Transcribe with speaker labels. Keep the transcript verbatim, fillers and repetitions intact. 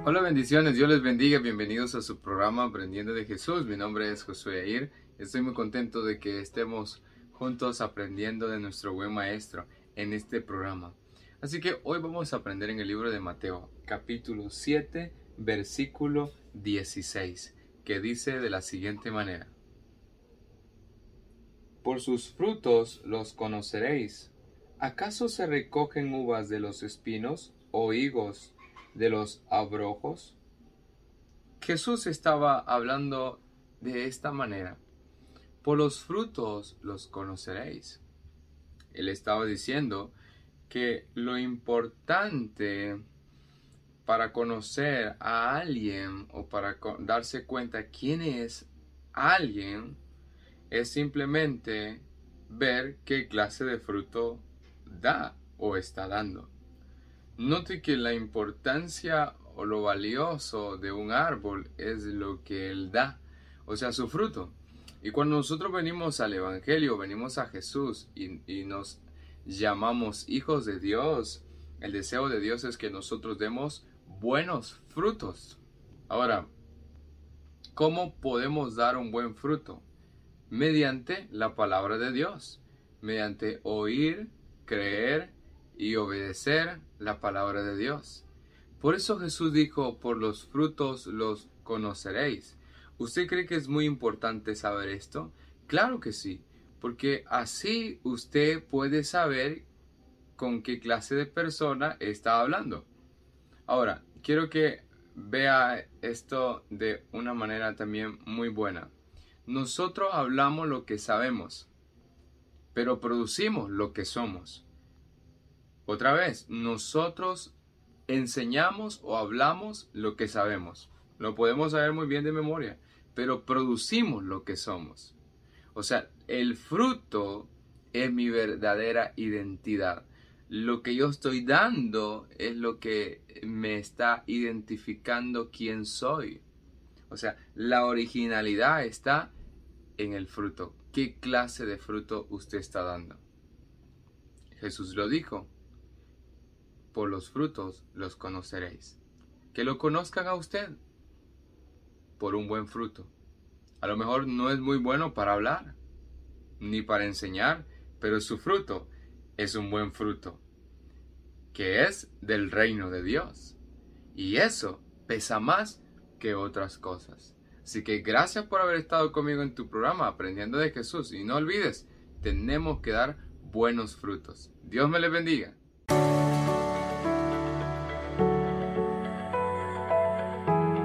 Speaker 1: Hola, bendiciones, Dios les bendiga, bienvenidos a su programa Aprendiendo de Jesús. Mi nombre es Josué Air, estoy muy contento de que estemos juntos aprendiendo de nuestro buen maestro en este programa. Así que hoy vamos a aprender en el libro de Mateo, capítulo siete, versículo dieciséis, que dice de la siguiente manera: Por sus frutos los conoceréis. ¿Acaso se recogen uvas de los espinos o higos de los abrojos? Jesús estaba hablando de esta manera: por los frutos los conoceréis. Él estaba diciendo que lo importante para conocer a alguien o para darse cuenta quién es alguien es simplemente ver qué clase de fruto da o está dando. Note que la importancia o lo valioso de un árbol es lo que él da, o sea, su fruto. Y cuando nosotros venimos al Evangelio, venimos a Jesús y, y nos llamamos hijos de Dios, el deseo de Dios es que nosotros demos buenos frutos. Ahora, ¿cómo podemos dar un buen fruto? Mediante la palabra de Dios, mediante oír, creer y obedecer la palabra de Dios. Por eso Jesús dijo: por los frutos los conoceréis. ¿Usted cree que es muy importante saber esto? Claro que sí, porque así usted puede saber con qué clase de persona está hablando. Ahora, quiero que vea esto de una manera también muy buena. Nosotros hablamos lo que sabemos, pero producimos lo que somos. Otra vez, nosotros enseñamos o hablamos lo que sabemos. Lo podemos saber muy bien de memoria, pero producimos lo que somos. O sea, el fruto es mi verdadera identidad. Lo que yo estoy dando es lo que me está identificando quién soy. O sea, la originalidad está en el fruto. ¿Qué clase de fruto usted está dando? Jesús lo dijo: por los frutos los conoceréis. Que lo conozcan a usted por un buen fruto. A lo mejor no es muy bueno para hablar, ni para enseñar, pero su fruto es un buen fruto, que es del reino de Dios. Y eso pesa más que otras cosas. Así que gracias por haber estado conmigo en tu programa Aprendiendo de Jesús. Y no olvides, tenemos que dar buenos frutos. Dios me les bendiga.